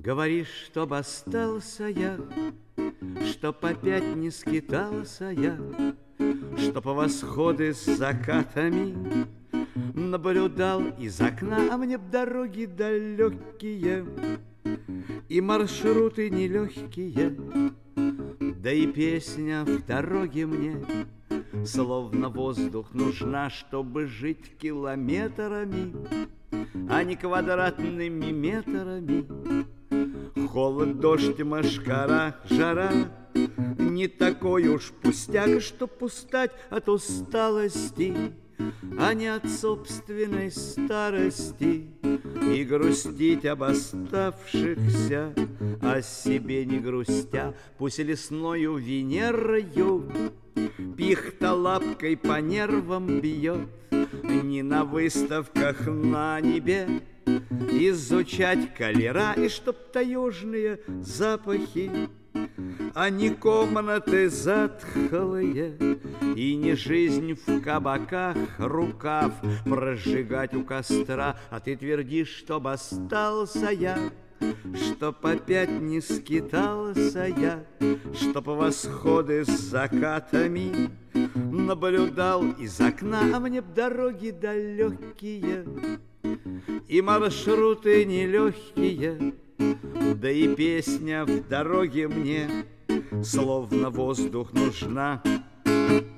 Говоришь, чтоб остался я, чтоб опять не скитался я, что по восходы с закатами наблюдал из окна, а мне б дороги далекие и маршруты нелегкие, да и песня в дороге мне словно воздух нужна, чтобы жить километрами, а не квадратными метрами. Холод, дождь, мошкара, жара не такой уж пустяк, чтоб устать от усталости, а не от собственной старости, и грустить об оставшихся, о себе не грустя. Пусть лесною Венерою пихта лапкой по нервам бьет, не на выставках на небе изучать калера, и чтоб таежные запахи, а не комнаты затхлые, и не жизнь в кабаках, рукав прожигать у костра. А ты твердишь, чтоб остался я, чтоб опять не скитался я, чтоб восходы с закатами наблюдал из окна, а мне б дороги далекие и маршруты нелегкие, да и песня в дороге мне словно воздух нужна.